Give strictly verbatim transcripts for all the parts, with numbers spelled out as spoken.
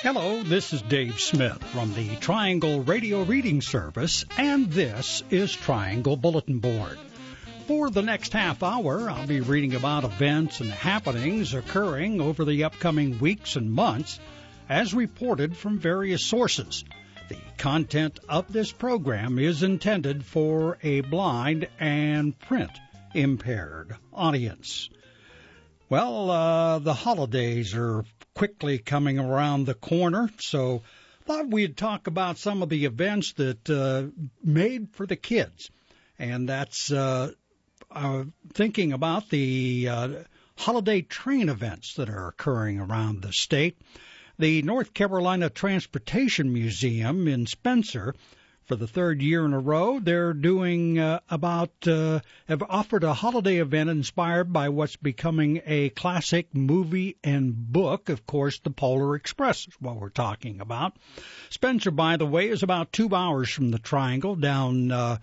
Hello, this is Dave Smith from the Triangle Radio Reading Service, and this is Triangle Bulletin Board. For the next half hour, I'll be reading about events and happenings occurring over the upcoming weeks and months, as reported from various sources. The content of this program is intended for a blind and print-impaired audience. Well, uh, the holidays are quickly coming around the corner, so thought we'd talk about some of the events that uh, made for the kids. And that's uh, uh, thinking about the uh, holiday train events that are occurring around the state. The North Carolina Transportation Museum in Spencer, for the third year in a row, they're doing uh, about, uh, have offered a holiday event inspired by what's becoming a classic movie and book. Of course, the Polar Express is what we're talking about. Spencer, by the way, is about two hours from the Triangle down, uh,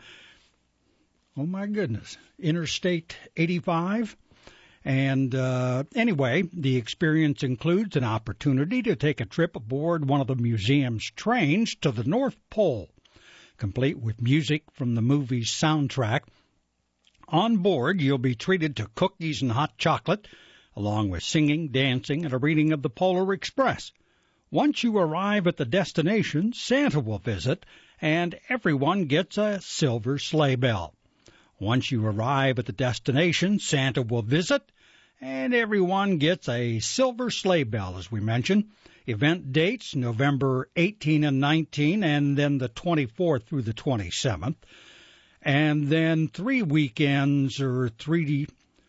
oh my goodness, Interstate eighty-five. And uh, anyway, the experience includes an opportunity to take a trip aboard one of the museum's trains to the North Pole, complete with music from the movie's soundtrack. On board, you'll be treated to cookies and hot chocolate, along with singing, dancing, and a reading of the Polar Express. Once you arrive at the destination, Santa will visit, and everyone gets a silver sleigh bell. Once you arrive at the destination, Santa will visit, and everyone gets a silver sleigh bell, as we mentioned. Event dates, November eighteenth and nineteenth, and then the twenty-fourth through the twenty-seventh. And then three weekends or three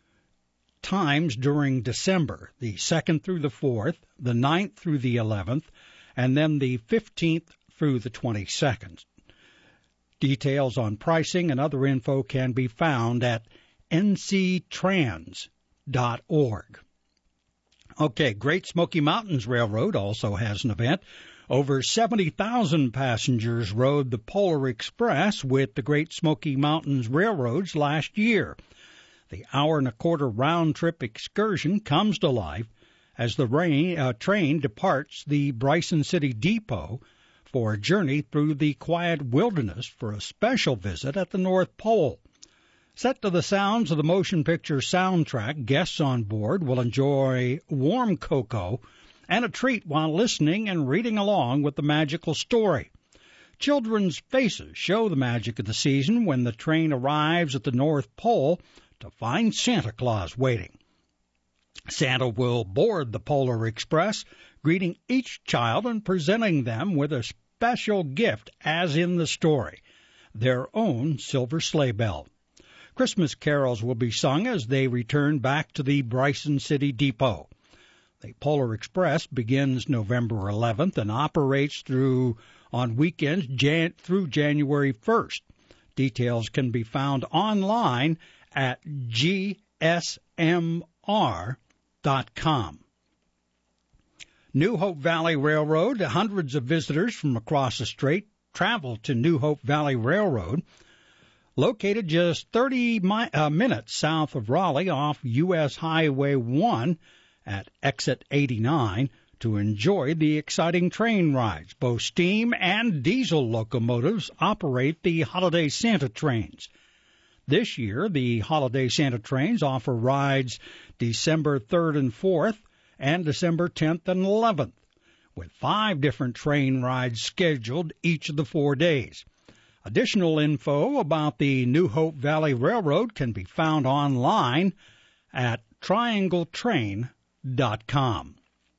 times during December, the second through the fourth, the ninth through the eleventh, and then the fifteenth through the twenty-second. Details on pricing and other info can be found at n c trans dot org. Okay, Great Smoky Mountains Railroad also has an event. Over seventy thousand passengers rode the Polar Express with the Great Smoky Mountains Railroads last year. The hour and a quarter round-trip excursion comes to life as the rain, uh, train departs the Bryson City Depot for a journey through the quiet wilderness for a special visit at the North Pole. Set to the sounds of the motion picture soundtrack, guests on board will enjoy warm cocoa and a treat while listening and reading along with the magical story. Children's faces show the magic of the season when the train arrives at the North Pole to find Santa Claus waiting. Santa will board the Polar Express, greeting each child and presenting them with a special gift, as in the story, their own silver sleigh bell. Christmas carols will be sung as they return back to the Bryson City Depot. The Polar Express begins November eleventh and operates through on weekends Jan- through January first. Details can be found online at g s m r dot com. New Hope Valley Railroad. Hundreds of visitors from across the state travel to New Hope Valley Railroad, located just thirty mi- uh, minutes south of Raleigh off U S Highway one at exit eighty-nine, to enjoy the exciting train rides. Both steam and diesel locomotives operate the Holiday Santa trains. This year, the Holiday Santa trains offer rides December third and fourth and December tenth and eleventh, with five different train rides scheduled each of the four days. Additional info about the New Hope Valley Railroad can be found online at triangle train dot com.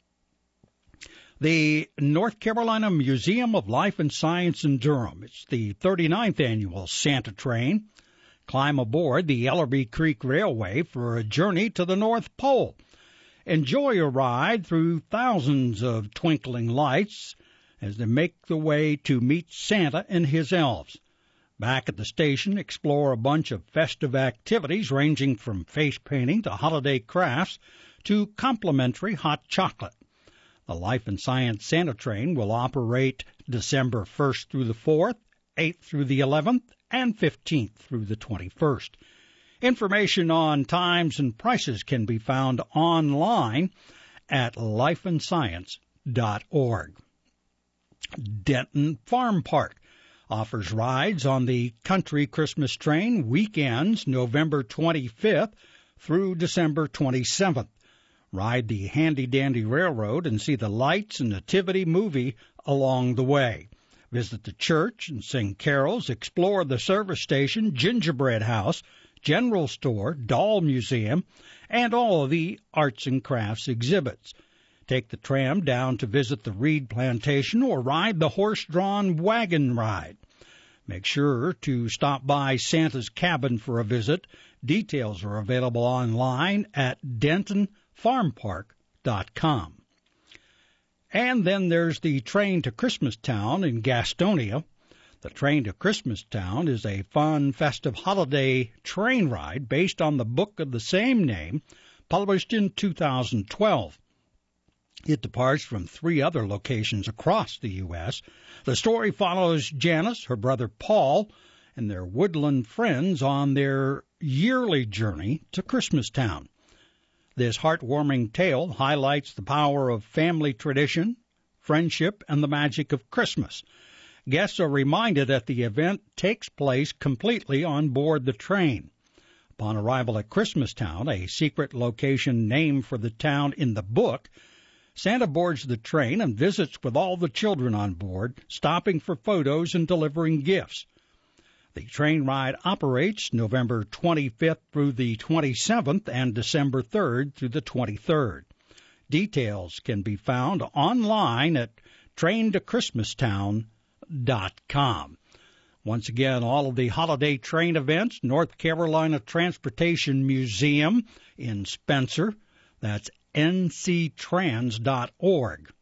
The North Carolina Museum of Life and Science in Durham. It's the thirty-ninth annual Santa Train. Climb aboard the Ellerby Creek Railway for a journey to the North Pole. Enjoy a ride through thousands of twinkling lights as they make the way to meet Santa and his elves. Back at the station, explore a bunch of festive activities ranging from face painting to holiday crafts to complimentary hot chocolate. The Life and Science Santa Train will operate December first through the fourth, eighth through the eleventh, and fifteenth through the twenty-first. Information on times and prices can be found online at life and science dot org. Denton Farm Park offers rides on the Country Christmas Train weekends November twenty-fifth through December twenty-seventh. Ride the handy-dandy railroad and see the lights and nativity movie along the way. Visit the church and sing carols, explore the service station, gingerbread house, general store, doll museum, and all of the arts and crafts exhibits. Take the tram down to visit the Reed Plantation or ride the horse-drawn wagon ride. Make sure to stop by Santa's Cabin for a visit. Details are available online at denton farm park dot com. And then there's the Train to Christmastown in Gastonia. The Train to Christmastown is a fun, festive holiday train ride based on the book of the same name, published in two thousand twelve. It departs from three other locations across the U S The story follows Janice, her brother Paul, and their woodland friends on their yearly journey to Christmastown. This heartwarming tale highlights the power of family tradition, friendship, and the magic of Christmas. Guests are reminded that the event takes place completely on board the train. Upon arrival at Christmastown, a secret location named for the town in the book, Santa boards the train and visits with all the children on board, stopping for photos and delivering gifts. The train ride operates November twenty-fifth through the twenty-seventh and December third through the twenty-third. Details can be found online at train to christmastown dot com. Once again, all of the holiday train events, North Carolina Transportation Museum in Spencer. That's N C trans dot org.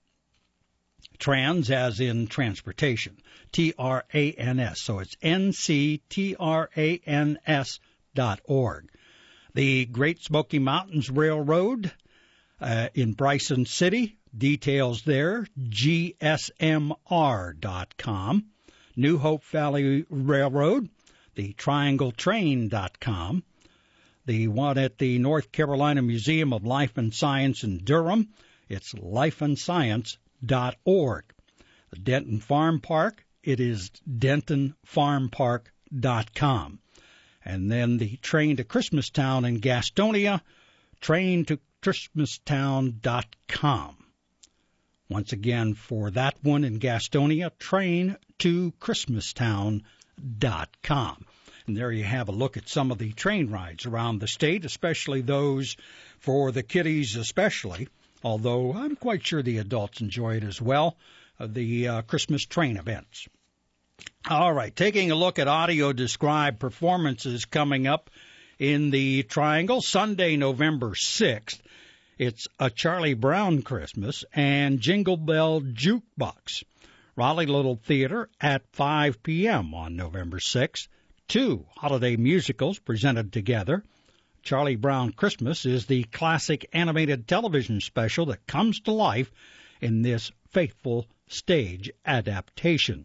Trans as in transportation, T R A N S. So it's N C T R A N S dot org. The Great Smoky Mountains Railroad uh, in Bryson City, details there, G S M R dot com. New Hope Valley Railroad, the triangle train dot com. The one at the North Carolina Museum of Life and Science in Durham, it's life and science dot org. The Denton Farm Park, it is denton farm park dot com. And then the Train to Christmastown in Gastonia, train to christmastown dot com. Once again, for that one in Gastonia, train to christmastown dot com. And there you have a look at some of the train rides around the state, especially those for the kiddies especially, although I'm quite sure the adults enjoy it as well, uh, the uh, Christmas train events. All right, taking a look at audio-described performances coming up in the Triangle, Sunday, November sixth. It's A Charlie Brown Christmas and Jingle Bell Jukebox. Raleigh Little Theater at five p.m. on November sixth. Two holiday musicals presented together. Charlie Brown Christmas is the classic animated television special that comes to life in this faithful stage adaptation.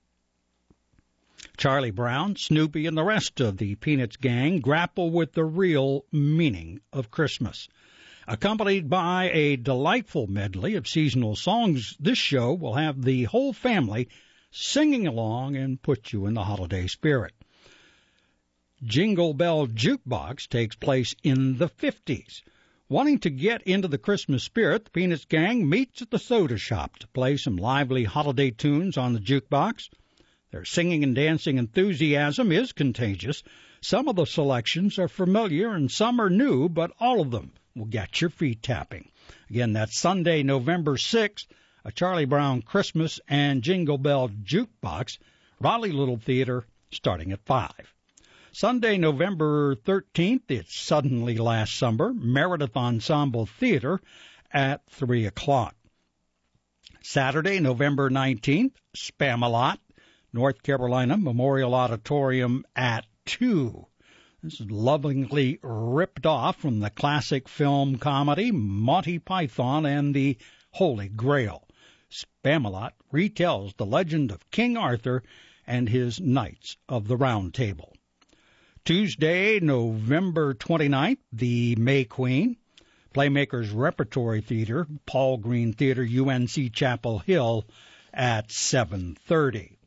Charlie Brown, Snoopy, and the rest of the Peanuts gang grapple with the real meaning of Christmas. Accompanied by a delightful medley of seasonal songs, this show will have the whole family singing along and put you in the holiday spirit. Jingle Bell Jukebox takes place in the fifties. Wanting to get into the Christmas spirit, the Peanuts gang meets at the soda shop to play some lively holiday tunes on the jukebox. Their singing and dancing enthusiasm is contagious. Some of the selections are familiar and some are new, but all of them will get your feet tapping. Again, that's Sunday, November sixth, A Charlie Brown Christmas and Jingle Bell Jukebox, Raleigh Little Theater, starting at five. Sunday, November thirteenth, it's Suddenly Last Summer, Meredith Ensemble Theater at three o'clock. Saturday, November nineteenth, Spam-A-Lot, North Carolina Memorial Auditorium at two. This is lovingly ripped off from the classic film comedy Monty Python and the Holy Grail. Spam-A-Lot retells the legend of King Arthur and his Knights of the Round Table. Tuesday, November twenty-ninth, the May Queen, Playmakers Repertory Theater, Paul Green Theater, U N C Chapel Hill at seven thirty.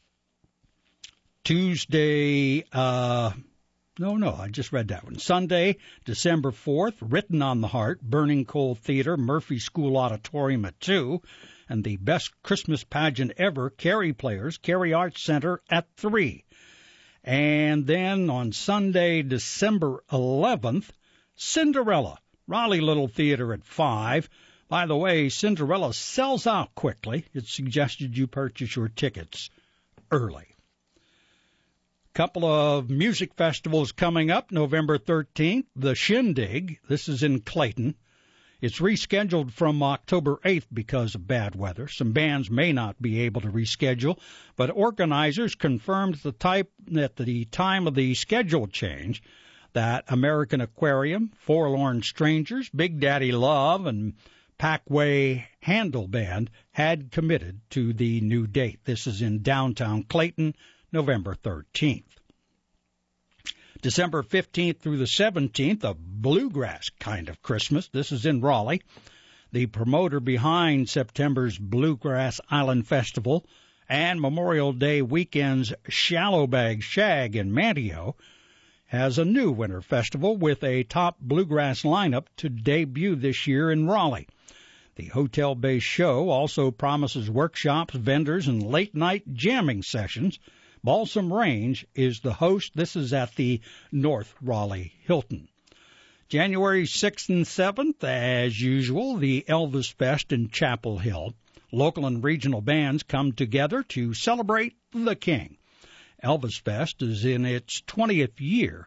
Tuesday, uh, no, no, I just read that one. Sunday, December fourth, Written on the Heart, Burning Coal Theater, Murphy School Auditorium at two, and the Best Christmas Pageant Ever, Cary Players, Cary Arts Center at three. And then on Sunday, December eleventh, Cinderella, Raleigh Little Theater at five. By the way, Cinderella sells out quickly. It's suggested you purchase your tickets early. Couple of music festivals coming up. November thirteenth, the Shindig. This is in Clayton. It's rescheduled from October eighth because of bad weather. Some bands may not be able to reschedule, but organizers confirmed the type, at the time of the schedule change that American Aquarium, Forlorn Strangers, Big Daddy Love, and Packway Handle Band had committed to the new date. This is in downtown Clayton, November thirteenth. December fifteenth through the seventeenth, a bluegrass kind of Christmas. This is in Raleigh. The promoter behind September's Bluegrass Island Festival and Memorial Day weekend's Shallow Bag Shag in Manteo has a new winter festival with a top bluegrass lineup to debut this year in Raleigh. The hotel-based show also promises workshops, vendors, and late-night jamming sessions. Balsam Range is the host. This is at the North Raleigh Hilton. January sixth and seventh, as usual, the Elvis Fest in Chapel Hill. Local and regional bands come together to celebrate the King. Elvis Fest is in its twentieth year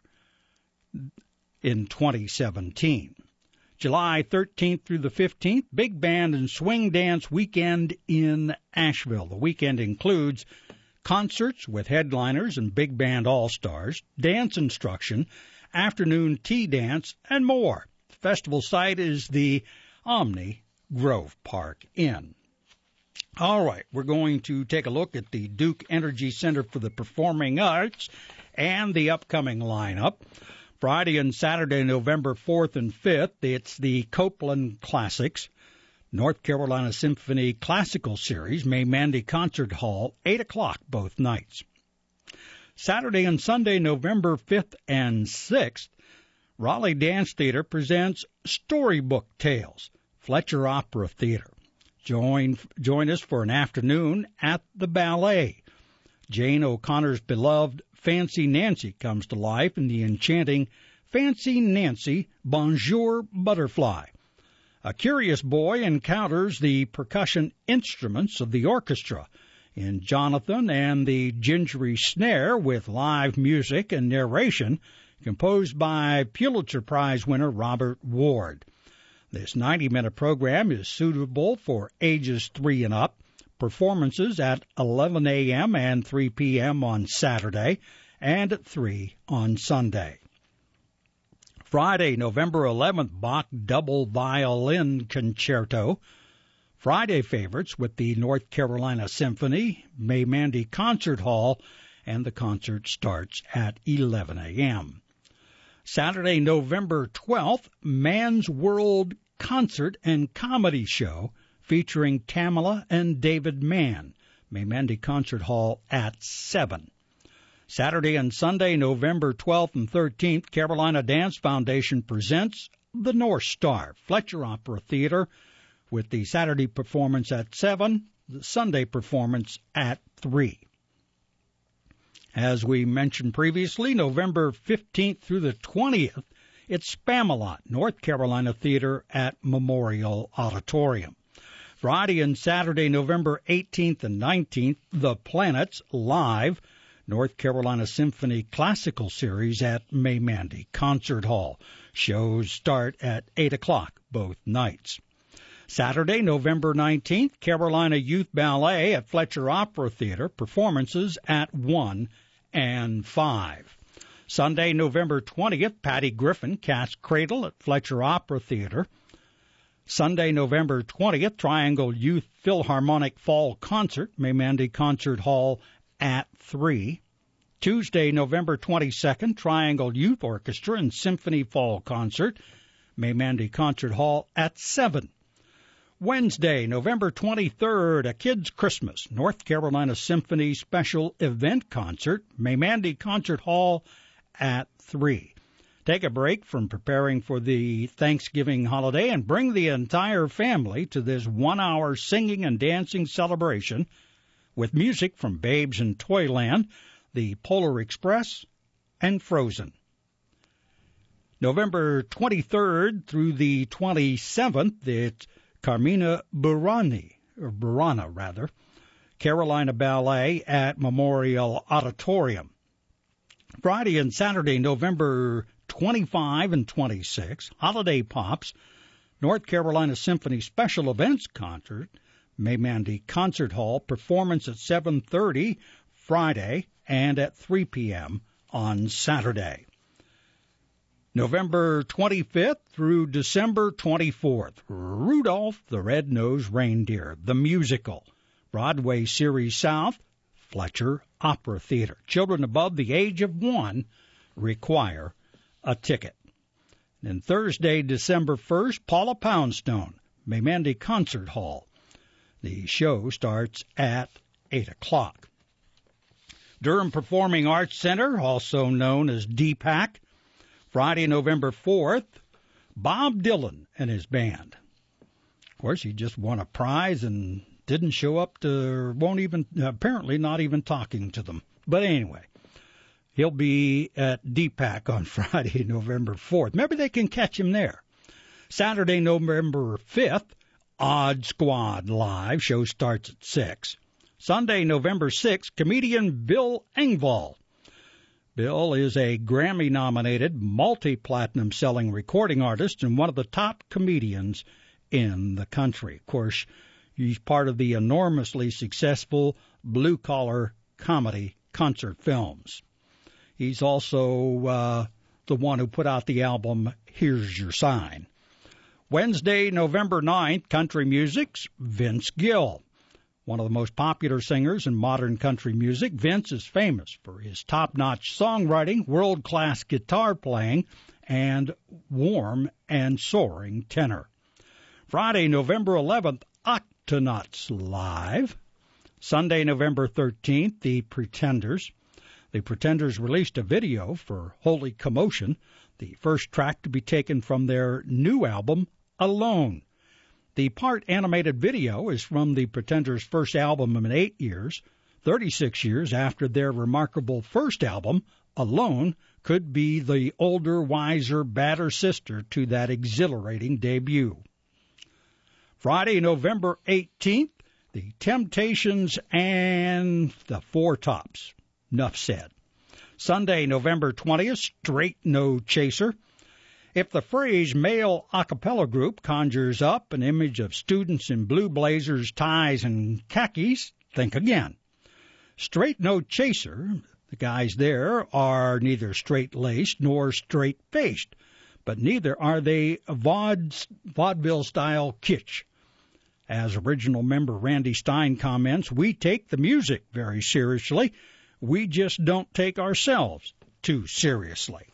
in twenty seventeen. July thirteenth through the fifteenth, Big Band and Swing Dance Weekend in Asheville. The weekend includes concerts with headliners and big band all-stars, dance instruction, afternoon tea dance, and more. The festival site is the Omni Grove Park Inn. All right, we're going to take a look at the Duke Energy Center for the Performing Arts and the upcoming lineup. Friday and Saturday, November fourth and fifth, it's the Copeland Classics, North Carolina Symphony Classical Series, May Mandy Concert Hall, eight o'clock both nights. Saturday and Sunday, November fifth and sixth, Raleigh Dance Theater presents Storybook Tales, Fletcher Opera Theater. Join, join us for an afternoon at the ballet. Jane O'Connor's beloved Fancy Nancy comes to life in the enchanting Fancy Nancy Bonjour Butterfly. A curious boy encounters the percussion instruments of the orchestra in Jonathan and the Gingery Snare with live music and narration composed by Pulitzer Prize winner Robert Ward. This ninety-minute program is suitable for ages three and up. Performances at eleven a.m. and three p.m. on Saturday and at three on Sunday. Friday, November eleventh, Bach Double Violin Concerto. Friday favorites with the North Carolina Symphony, May Mandy Concert Hall, and the concert starts at eleven a.m. Saturday, November twelfth, Man's World Concert and Comedy Show featuring Tamala and David Mann, May Mandy Concert Hall at seven. Saturday and Sunday, November twelfth and thirteenth, Carolina Dance Foundation presents The North Star, Fletcher Opera Theater, with the Saturday performance at seven, the Sunday performance at three. As we mentioned previously, November fifteenth through the twentieth, it's Spamalot, North Carolina Theater at Memorial Auditorium. Friday and Saturday, November eighteenth and nineteenth, The Planets Live, North Carolina Symphony Classical Series at May Mandy Concert Hall. Shows start at eight o'clock both nights. Saturday, November nineteenth, Carolina Youth Ballet at Fletcher Opera Theater. Performances at one and five. Sunday, November twentieth, Patty Griffin, Cat's Cradle at Fletcher Opera Theater. Sunday, November twentieth, Triangle Youth Philharmonic Fall Concert, May Mandy Concert Hall at three. Tuesday, November twenty-second, Triangle Youth Orchestra and Symphony Fall Concert, May Mandy Concert Hall at seven. Wednesday, November twenty-third, A Kid's Christmas, North Carolina Symphony Special Event Concert, Maymandi Concert Hall at three. Take a break from preparing for the Thanksgiving holiday and bring the entire family to this one-hour singing and dancing celebration with music from Babes in Toyland, the Polar Express, and Frozen. November twenty-third through the twenty-seventh, it's Carmina Burana, or Burana rather, Carolina Ballet at Memorial Auditorium. Friday and Saturday, November twenty-fifth and twenty-sixth, Holiday Pops, North Carolina Symphony Special Events Concert, Maymandi Concert Hall, performance at seven thirty Friday and at three p.m. on Saturday. November twenty-fifth through December twenty-fourth, Rudolph the Red-Nosed Reindeer, the musical, Broadway Series South, Fletcher Opera Theater. Children above the age of one require a ticket. And Thursday, December first, Paula Poundstone, Maymandi Concert Hall. The show starts at eight o'clock. Durham Performing Arts Center, also known as D PAC, Friday, November fourth, Bob Dylan and his band. Of course, he just won a prize and didn't show up to, won't even, apparently not even talking to them. But anyway, he'll be at D PAC on Friday, November fourth. Maybe they can catch him there. Saturday, November fifth, Odd Squad Live. Show starts at six. Sunday, November sixth, comedian Bill Engvall. Bill is a Grammy-nominated, multi-platinum selling recording artist and one of the top comedians in the country. Of course, he's part of the enormously successful blue-collar comedy Concert Films. He's also uh, the one who put out the album Here's Your Sign. Wednesday, November ninth, country music's Vince Gill. One of the most popular singers in modern country music, Vince is famous for his top-notch songwriting, world-class guitar playing, and warm and soaring tenor. Friday, November eleventh, Octonauts Live. Sunday, November thirteenth, The Pretenders. The Pretenders released a video for Holy Commotion, the first track to be taken from their new album, Alone. The part animated video is from the Pretenders' first album in eight years, thirty-six years after their remarkable first album, Alone, could be the older, wiser, badder sister to that exhilarating debut. Friday, November eighteenth, The Temptations and the Four Tops. Nuff said. Sunday, November twentieth, Straight No Chaser. If the phrase male a cappella group conjures up an image of students in blue blazers, ties, and khakis, think again. Straight No Chaser, the guys there are neither straight-laced nor straight-faced, but neither are they vaude- vaudeville-style kitsch. As original member Randy Stein comments, we take the music very seriously. We just don't take ourselves too seriously.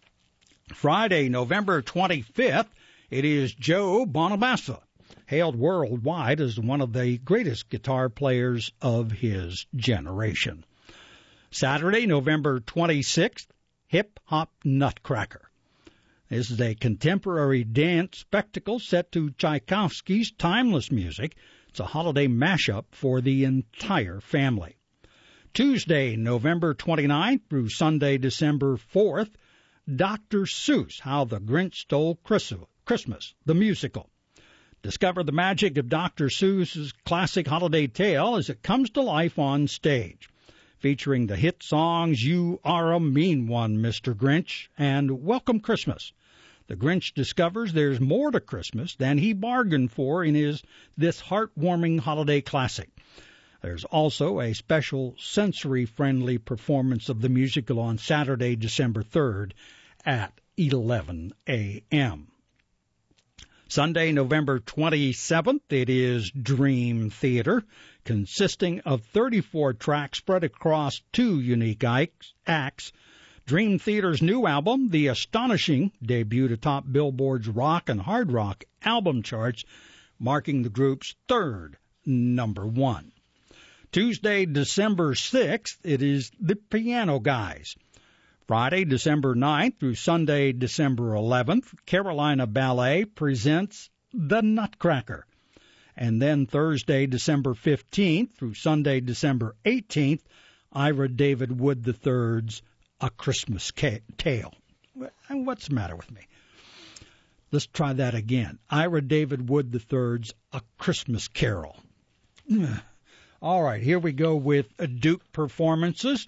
Friday, November twenty-fifth, it is Joe Bonamassa, hailed worldwide as one of the greatest guitar players of his generation. Saturday, November twenty-sixth, Hip Hop Nutcracker. This is a contemporary dance spectacle set to Tchaikovsky's timeless music. It's a holiday mashup for the entire family. Tuesday, November twenty-ninth through Sunday, December fourth, Doctor Seuss, How the Grinch Stole Christmas, the musical. Discover the magic of Doctor Seuss's classic holiday tale as it comes to life on stage, featuring the hit songs You Are a Mean One, Mister Grinch, and Welcome Christmas. The Grinch discovers there's more to Christmas than he bargained for in his this heartwarming holiday classic. There's also a special sensory-friendly performance of the musical on Saturday, December third at eleven a.m. Sunday, November twenty-seventh, it is Dream Theater, consisting of thirty-four tracks spread across two unique acts. Dream Theater's new album, The Astonishing, debuted atop Billboard's rock and hard rock album charts marking the group's third number one. Tuesday, December sixth, it is the Piano Guys. Friday, December ninth through Sunday, December eleventh, Carolina Ballet presents The Nutcracker. And then Thursday, December fifteenth through Sunday, December eighteenth, Ira David Wood the third's A Christmas Tale. What's the matter with me? Let's try that again. Ira David Wood the third's A Christmas Carol. All right, here we go with Duke performances.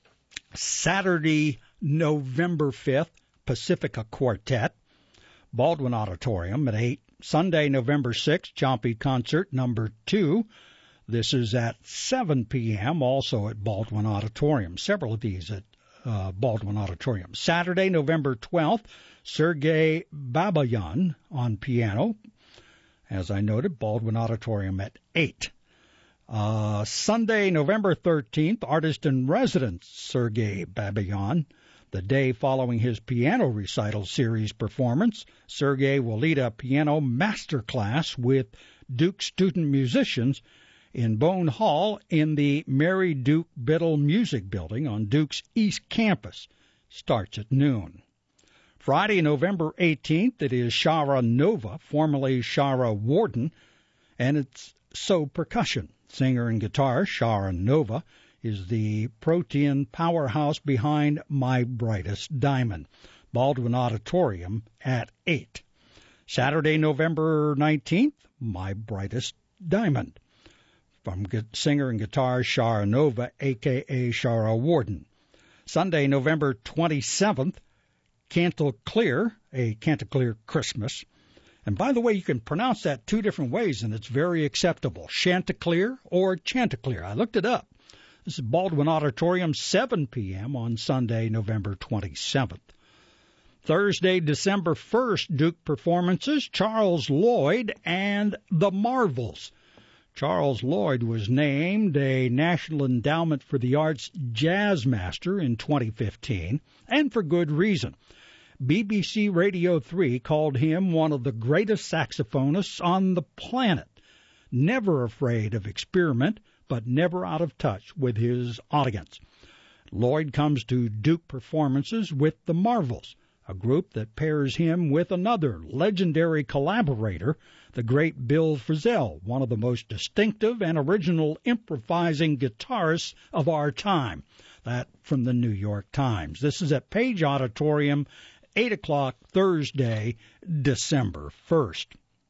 Saturday, November fifth, Pacifica Quartet, Baldwin Auditorium at eight. Sunday, November sixth, Chompy Concert number two. This is at seven p.m., also at Baldwin Auditorium. Several of these at uh, Baldwin Auditorium. Saturday, November twelfth, Sergei Babayan on piano. As I noted, Baldwin Auditorium at eight. Uh, Sunday, November thirteenth, Artist in Residence, Sergei Babayan. The day following his piano recital series performance, Sergei will lead a piano master class with Duke student musicians in Bone Hall in the Mary Duke Biddle Music Building on Duke's East Campus. Starts at noon. Friday, November eighteenth, it is Shara Nova, formerly Shara Warden, and it's So Percussion. Singer and guitarist Shara Nova is the protein powerhouse behind My Brightest Diamond. Baldwin Auditorium at eight. Saturday, November nineteenth, My Brightest Diamond, from singer and guitarist Shara Nova, a k a. Shara Warden. Sunday, November twenty-seventh, Chanticleer, a Chanticleer Christmas. And by the way, you can pronounce that two different ways, and it's very acceptable. Chanticleer or Chanticleer. I looked it up. This is Baldwin Auditorium, seven p.m. on Sunday, November twenty-seventh. Thursday, December first, Duke performances, Charles Lloyd and the Marvels. Charles Lloyd was named a National Endowment for the Arts Jazz Master in twenty fifteen, and for good reason. B B C Radio three called him one of the greatest saxophonists on the planet, never afraid of experiment, but never out of touch with his audience. Lloyd comes to Duke performances with the Marvels, a group that pairs him with another legendary collaborator, the great Bill Frisell, one of the most distinctive and original improvising guitarists of our time. That from the New York Times. This is at Page Auditorium, eight o'clock Thursday, December first.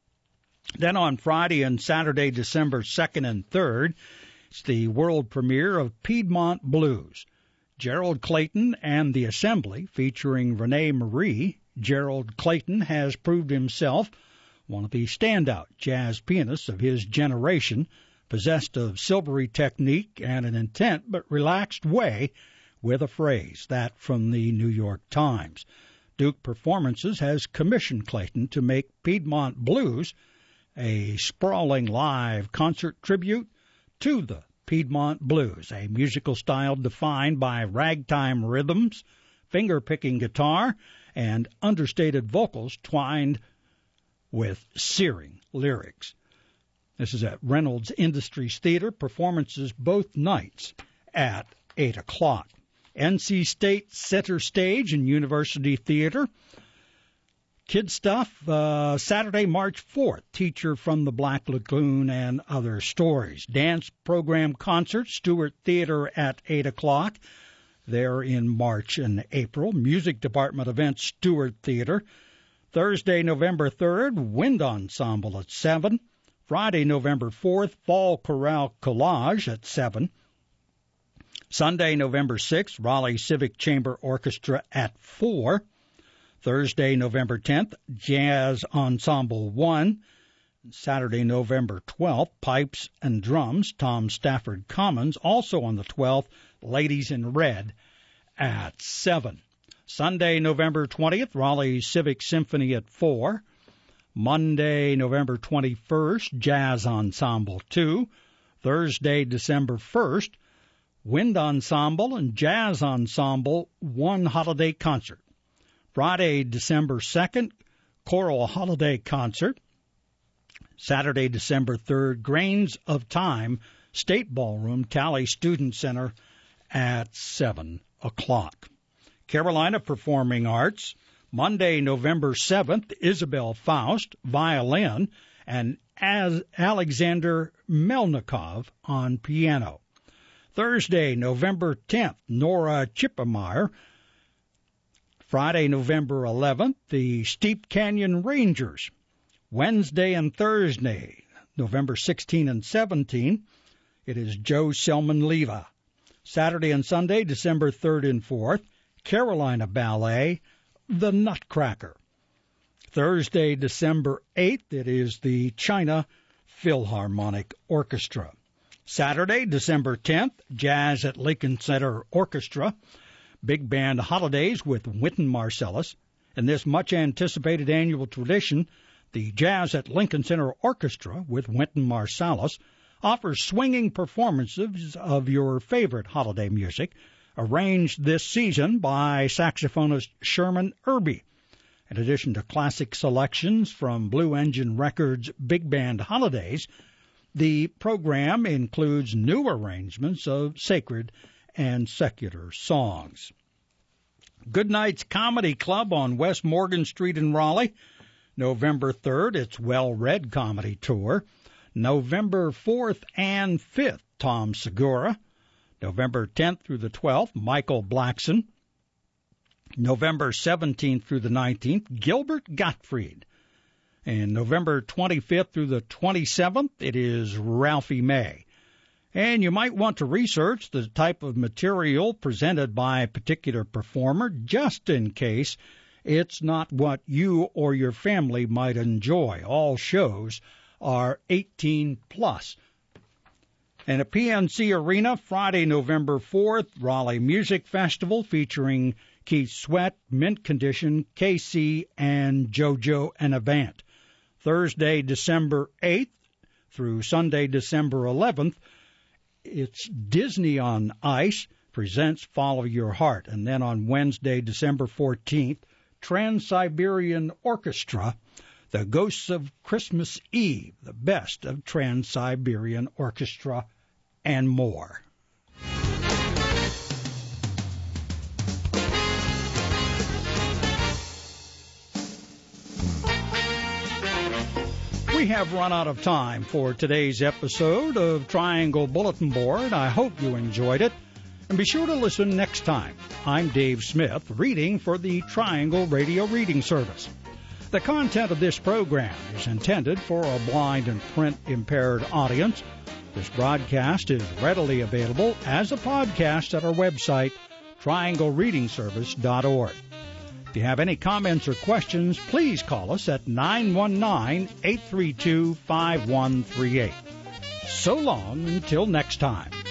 Then on Friday and Saturday, December second and third, it's the world premiere of Piedmont Blues. Gerald Clayton and the Assembly, featuring Renee Marie. Gerald Clayton has proved himself one of the standout jazz pianists of his generation, possessed of silvery technique and an intent but relaxed way with a phrase. That from the New York Times. Duke Performances has commissioned Clayton to make Piedmont Blues a sprawling live concert tribute to the Piedmont Blues, a musical style defined by ragtime rhythms, finger-picking guitar, and understated vocals twined with searing lyrics. This is at Reynolds Industries Theater, performances both nights at eight o'clock. N C State Center Stage and University Theater. Kid Stuff, uh, Saturday, March fourth, Teacher from the Black Lagoon and Other Stories. Dance program concert, Stewart Theater at eight o'clock. There in March and April. Music department event, Stewart Theater. Thursday, November third, Wind Ensemble at seven. Friday, November fourth, Fall Chorale Collage at seven. Sunday, November sixth, Raleigh Civic Chamber Orchestra at four. Thursday, November tenth, Jazz Ensemble one. Saturday, November twelfth, Pipes and Drums, Tom Stafford Commons. Also on the twelfth, Ladies in Red at seven. Sunday, November twentieth, Raleigh Civic Symphony at four. Monday, November twenty-first, Jazz Ensemble two. Thursday, December first, Wind Ensemble and Jazz Ensemble one holiday concert. Friday, December second, Choral Holiday Concert. Saturday, December third, Grains of Time, State Ballroom, Tally Student Center at seven o'clock. Carolina Performing Arts, Monday, November seventh, Isabel Faust, violin, and as Alexander Melnikov on piano. Thursday, November tenth, Nora Chippemeyer. Friday, November eleventh, the Steep Canyon Rangers. Wednesday and Thursday, November sixteenth and seventeenth, it is Joe Selman Leva. Saturday and Sunday, December third and fourth, Carolina Ballet, The Nutcracker. Thursday, December eighth, it is the China Philharmonic Orchestra. Saturday, December tenth, Jazz at Lincoln Center Orchestra, Big Band Holidays with Wynton Marsalis. In this much-anticipated annual tradition, the Jazz at Lincoln Center Orchestra with Wynton Marsalis offers swinging performances of your favorite holiday music, arranged this season by saxophonist Sherman Irby. In addition to classic selections from Blue Engine Records' Big Band Holidays, the program includes new arrangements of sacred and secular songs. Goodnight's Comedy Club on West Morgan Street in Raleigh. November third, its Well-Read Comedy Tour. November fourth and fifth, Tom Segura. November tenth through the twelfth, Michael Blackson. November seventeenth through the nineteenth, Gilbert Gottfried. And November twenty-fifth through the twenty-seventh, it is Ralphie May. And you might want to research the type of material presented by a particular performer just in case it's not what you or your family might enjoy. All shows are eighteen plus. And at P N C Arena, Friday, November fourth, Raleigh Music Festival featuring Keith Sweat, Mint Condition, K C, and JoJo and Avant. Thursday, December eighth through Sunday, December eleventh, it's Disney on Ice presents Follow Your Heart. And then on Wednesday, December fourteenth, Trans-Siberian Orchestra, The Ghosts of Christmas Eve, the best of Trans-Siberian Orchestra, and more. We have run out of time for today's episode of Triangle Bulletin Board. I hope you enjoyed it. And be sure to listen next time. I'm Dave Smith, reading for the Triangle Radio Reading Service. The content of this program is intended for a blind and print-impaired audience. This broadcast is readily available as a podcast at our website, triangle reading service dot org. If you have any comments or questions, please call us at nine one nine, eight three two, five one three eight. So long until next time.